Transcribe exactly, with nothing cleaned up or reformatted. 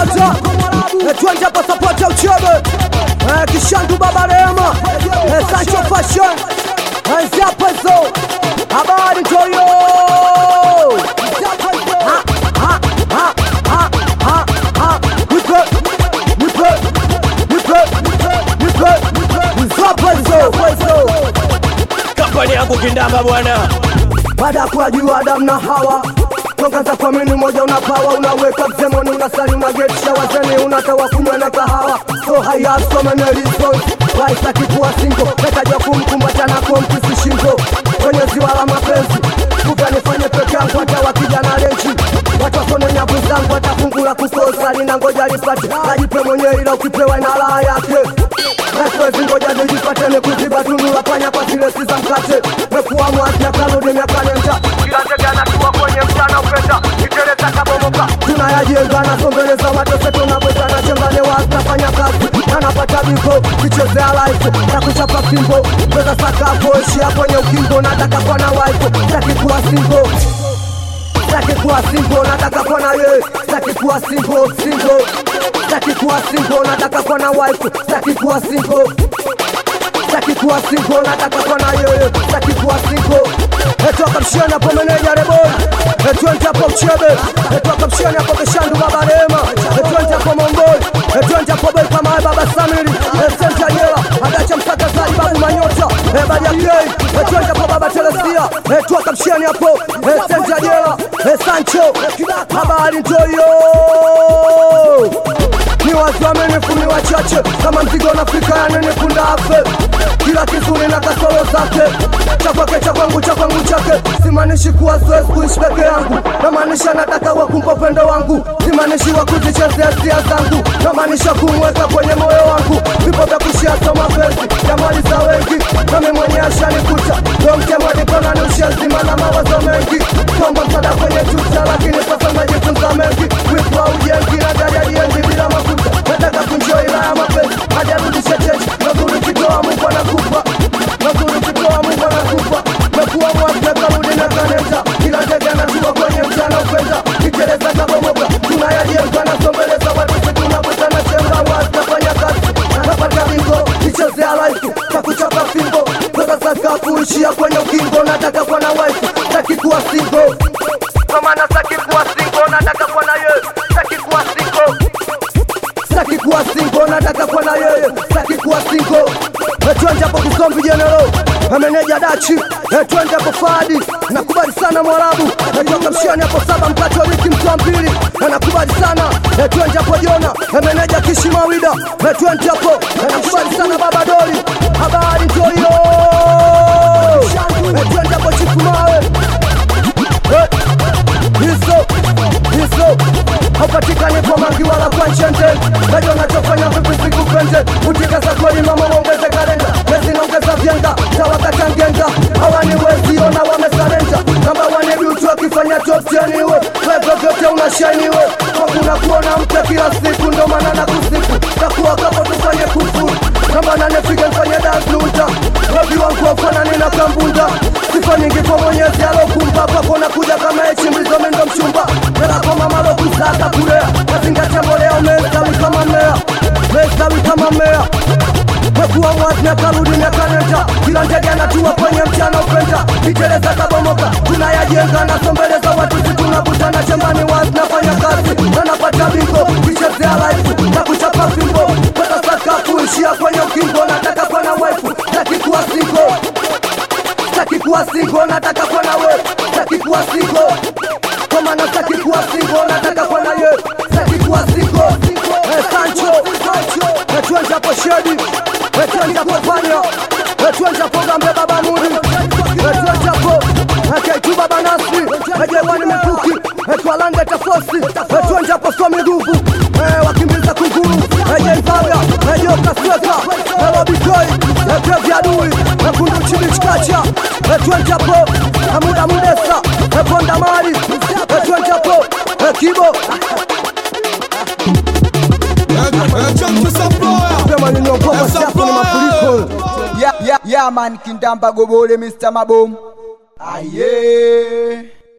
sapota twende hapa sapota uchebe Kishandu Baba Rema Sancho Fashion Zapezo habari toyo ha ha ha ha ha ha nipe nipe nipe nipe Zapezo kampani yangu Kindamba bwana. baada ya kujua Adam na Hawa Tongaza kwa minu moja unapawa unaweka mzemoni unasali magetisha wazeni unatawa kunywa na kahawa so haya so many reasons why saki kuwa single netaja kumkumbata na kumkisi shingo kwenye ziwa la mapenzi kuka nifanye peke yangu hata wakija na lenchi watu wasone nyavu zangu watafungula kukosa nina ngoja lipate najipe mwenye ila ukipewa ina raha yake Nasiwezi ngoja nijipate nikuziba tunula panya kwa zile si za mkate mekuwa mwasi ya kaludi miaka nenda kila tega natua kwenye mchana upenda Nikeleza kabomoka tunayajenga na sombeleza watose tunabweza na chembane wasitafanya kazi na napata biko kichezea life na kuchapa fimbo pesa sakapo ishia kwenye ukingo nataka kwa na wife saki kuwa single saki kuwa single nataka kwa na ye saki kuwa single single saki kuwa single nataka kwa na wife saki kuwa single saki kuwa single nataka kwa na ye saki kuwa single Eto akamshiana po meneja Reboi Eto ente hapo Uchebe Eto akamshiana hapo Kishandu Baba Rema Eto ente hapo Mongoli Eto ente hapo Boi Kamae Baba Samiri Esenta Nyela Adacha Msaka Zali Babu Manyota Ebadi ya Kei Eto ente hapo Baba Telesia Eto akamshiana hapo Esenta Nyela Esancho Habari Ntoyo Ni watu wamenifu ni wachache Kama mzigo na Afrika ya nene kunda afe Kila kizuri na kasoro zake Chakwake chakwangu chakwangu chake Simanishi kuwa zoezi kuishi peke yangu Namanisha nataka wakumpa upendo wangu Simanishi wa kuzichezea sia zangu Namanisha kumweka kwenye moyo wangu Vipo vya kushia soma pesi ya mali za wengi Nami mwenye asha nikuta Ndio mtema nikona ni ushazima na mawazo mengi Komba msada kwenye tuta Lakini sasa najifunza mengi Wipwa ujengi na gari aliengi bila mafuta Nataka kunjoi la ya mapesi Hadi arudishe chechi Nazuri kitoa Mungu anakupa Nazuri kitoa Mungu anakupa Mekuwa mwafya karudi na kaneta Kila ndege anajua kwenye mchana upenda Kikeleza kabomoka Tunayajenga na sombeleza watu Tunabweza na chemba Wasitafanya kazi Napata bingo Kichezea life Takuchapa fimbo Toka saka kuishia kwenye ukingo Nataka kwa na wife Taki kuwa single Kama na saki kuwa single Nataka kwa na ye Taki kuwa single Saki kuwa single nataka kwa na yeye Saki kuwa single Twende hapo Kisombi General Meneja Dachi Twende hapo Fadi Nakubali sana Mwarabu Natoka mshiani hapo Saba Mkati wa wiki mtu wa mbili Nakubali sana Twende hapo Jona Meneja Kishi Mawida Twende hapo Nakubali sana Baba Doli Habari Toyo Twende hapo Chifu Mawe Hiso Hiso Hapatikani kwa mangi wala kwa nchente Najua nachofanya vipi sikupende Utika za kweli mama wongeze kalenda Mezi naongeza vyenga Tawakata ngenga Hawa ni wezi ona wamesarenda Namba wane biutu wakifanya top ten iwe Wezo vyote unashainiwe Kwa kuna kuona mte kila siku Ndo mana na kusifu Takuwa kapo tufanye kufu Namba nane fige mfanye danslunta Webi wangu wafana nina kambunda Sifa nyingi kwa mwenyezi alokumba Papo na kuja kama echi mbizo mindo mchumba Mela koma malo kusaka kulea Mazingatia mbolea umestawi kama mmea Mestawi kama mmea Mekuwa mwasi na karudi na kaneta Kila ndege anatua kwenye mchana upenda Kiteleza kabomoka Tunayajenga na sombeleza watu Situnabuta na chembani wazi nafanya kazi Na napata bingo Kichezea life Na kuchapa fimbo Pata saka kuishia kwenye ukingo Nataka kwa na wife Taki kuwa single Taki kuwa single Nataka kwa na we Taki kuwa single Koma na taki kuwa single Nataka kwa na ye Taki kuwa single Sancho Twende hapo Shedi Twende hapo Panya Twende hapo Gambe Baba Muri Twende hapo Kaitu Baba Nasri Ejewani Mekuki Twalande Tafosi Twende hapo Somi Nguvu Wakimbiza Kunguru Ejeivaga Ejeoka Sweka Elobi Koi Ejevi Adui Kundu Chini Chikacha Twende hapo Muda Mudesa Ponda Mari Twende hapo Kibo Yeah, yeah, yeah, man, Kindamba Gobole, Mister Mabom. Aye.